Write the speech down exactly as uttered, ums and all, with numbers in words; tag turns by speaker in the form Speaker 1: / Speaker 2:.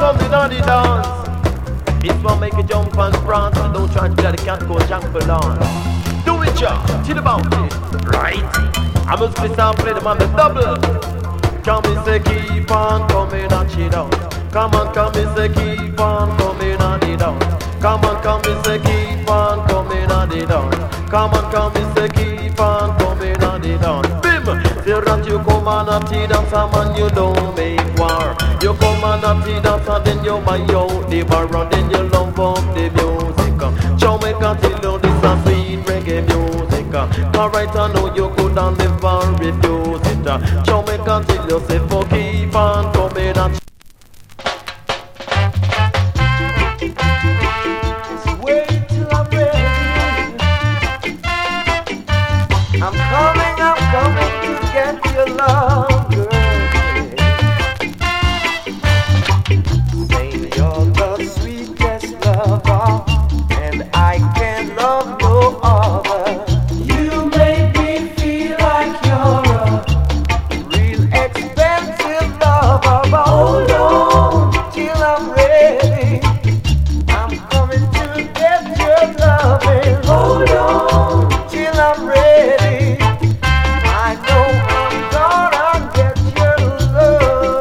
Speaker 1: coming on the dance. This one make you jump and prance, and don't try to get the cat go jump along. Do it, ya, chill about it, right? I must be start play them on the double. Come and say keep on coming and chill out. Come on, come and say keep on coming and the down. Come on, come and say keep on coming and the down. Come on, come and say keep on coming and the down. Bim! Say that you come and a tea dance and you don't make war. You come and a tea dance and then you buy out the bar and then you love up the music. Jamaica till you this a sweet reggae music. Alright, I know you could and never refuse it.